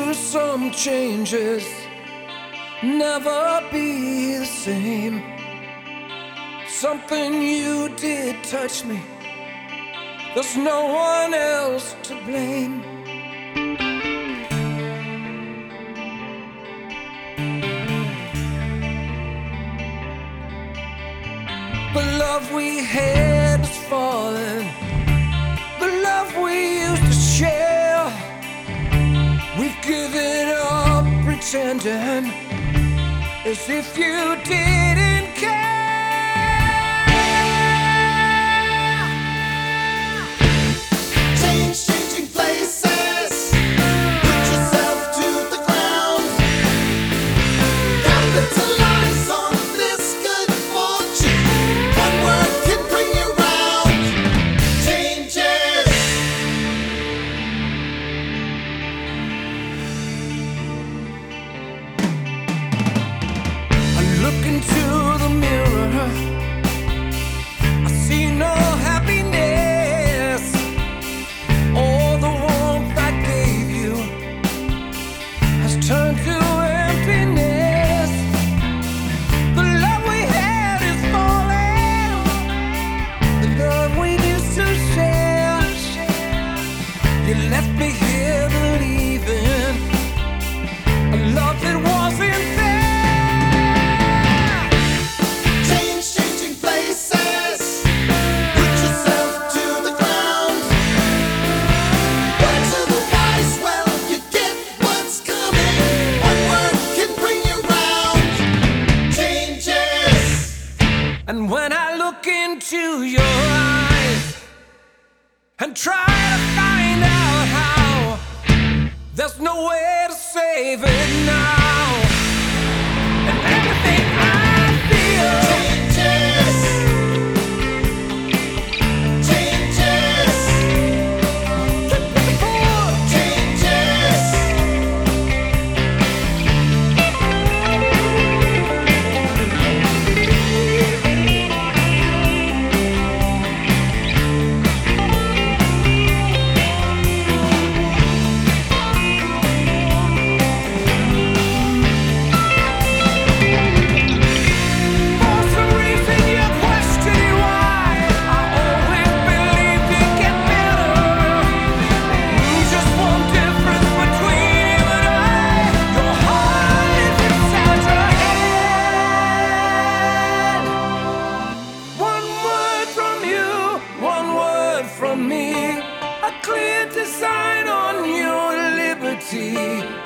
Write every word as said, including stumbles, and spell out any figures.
through some changes, never be the same. Something you did touch me, there's no one else to blame. The love we had is falling, the love we used to share. We've given up pretending as if you didn't care. Change, changing places, put yourself to the ground. Capitalize on this good fortune. One word can bring you round. Changes. I look into the mirror, I see no happiness. All the warmth I gave you has turned to emptiness. The love we had is falling, the love we used to share. You left me here believing a love that wasn't there. Change, changing places, put yourself to the ground. Word to the wise, well, you get what's coming. One word can bring you round. Changes. And when I look into your eyes and try to find out how, there's no way to save it now. And everything I feel Changes. Changes. before. Changes. For some reason you're questioning why I always believed it'd get better. Just one difference between you and I, your heart is inside your head. One word from you, one word from me, a clear design on your liberty.